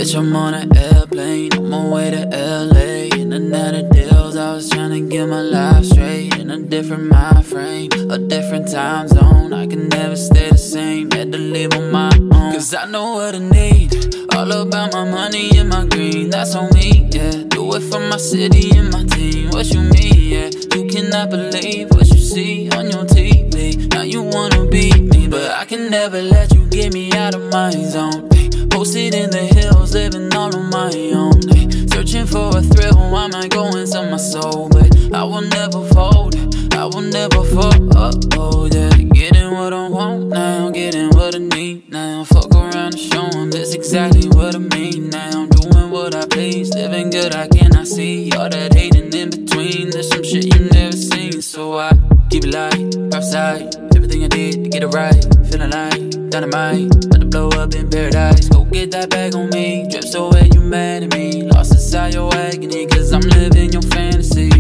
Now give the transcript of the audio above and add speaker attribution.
Speaker 1: Bitch, I'm on an airplane, on my way to LA. In and out of deals, I was tryna get my life straight. In a different mind frame, a different time zone. I can never stay the same, had to live on my own. Cause I know what I need, all about my money and my green. That's on me, yeah. Do it for my city and my team. What you mean, yeah? You cannot believe what you see on your TV. Now you wanna beat me, but I can never let you get me out of my zone. Posted in the hills, living all on my own. Searching for a thrill, I might go into my soul, but I will never fold, I will never fold, yeah. Getting what I want now, getting what I need now. Fuck around and show them that's exactly what I mean now. I'm doing what I please, living good, I cannot see all that hating in between. There's some shit you never seen, so I keep it light, outside. Everything I did to get it right, feeling like dynamite, about to blow up in paradise. Go get that bag on me, drip so wet you mad at me. Lost inside your agony, cause I'm living your fantasy.